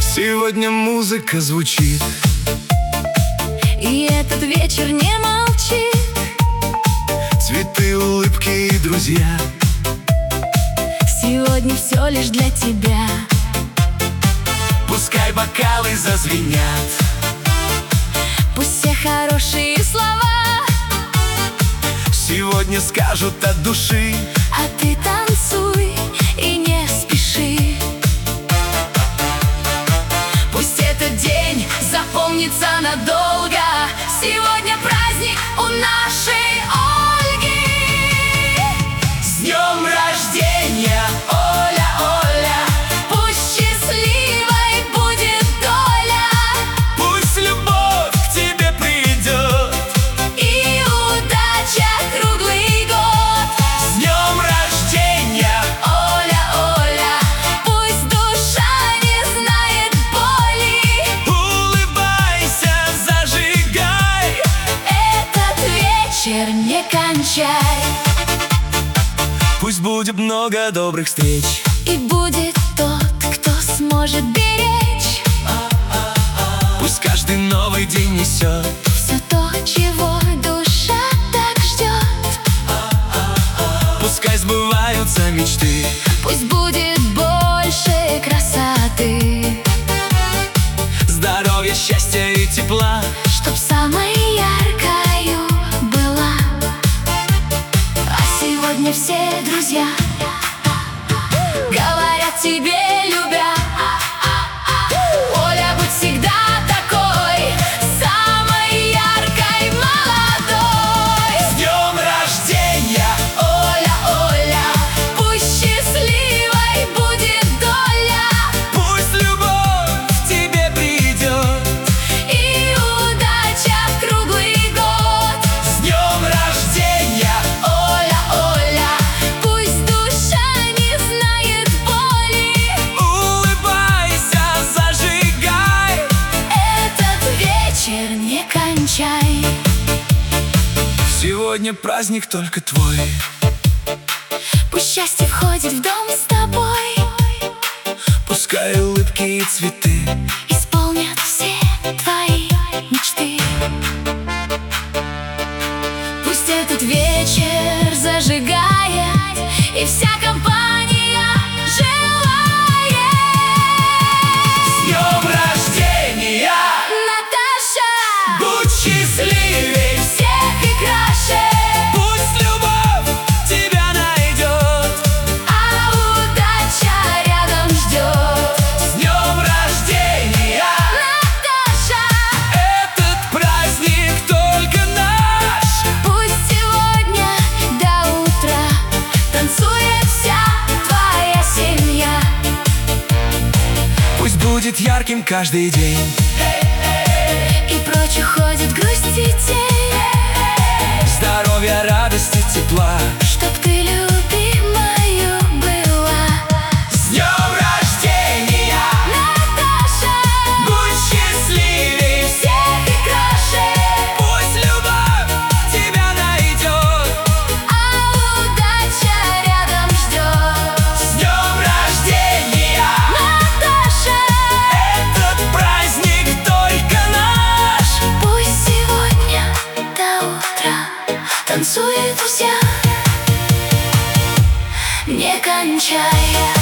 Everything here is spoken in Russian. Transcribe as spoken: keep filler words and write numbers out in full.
Сегодня музыка звучит, и этот вечер не молчит. цветы, улыбки и друзья. Сегодня все лишь для тебя. Пускай бокалы зазвенят, Пусть все хорошие слова сегодня скажут от души. А ты танцуй и не спеши. Пусть этот день запомнится надолго. Сегодня праздник у нашей Ольги. С днем рождения, Оля, Оля! Пусть счастливой будет доля, Пусть любовь к тебе придет, и удача круглый год. с днем рождения! Оля, Оля, пусть душа не знает боли. Улыбайся, зажигай, Этот вечер не кончай. пусть будет много добрых встреч. И будет тот, кто сможет беречь Пусть каждый новый день несет все то, чего душа так ждет. Пускай сбываются мечты, Пусть будет больше красоты, здоровья, счастья и тепла. чтоб самой яркою была. А сегодня все друзья говорят тебе, любя: Оля, будь всегда такой, самой яркой, молодой. С днем рождения! Оля, Оля, пусть счастливой будет доля, Пусть любовь к тебе придет, и удача круглый год. с днем рождения! Оля, Оля, пусть душа не знает боли. Улыбайся, зажигай, Этот вечер не кончай. сегодня праздник только твой. Пусть счастье входит в дом с тобой, Пускай улыбки и цветы исполнят все твои мечты. Пусть этот вечер зажигает, и вся компания желает. С днем рождения! Наташа, Будь счастливей, всех и краше, пусть любовь тебя найдет, а удача рядом ждет. с днем рождения! Наташа, Этот праздник только наш, пусть сегодня до утра танцует вся твоя семья. пусть будет ярким каждый день, И прочь уходит грусть и тень, здоровья, радости, тепла. чтоб ты любимою была. С днем рождения! Наташа, Будь счастливей, всех и краше, пусть любовь тебя найдет, а удача рядом ждет. с днем рождения! Наташа, Этот праздник только наш, пусть сегодня до утра танцует вся, не кончая.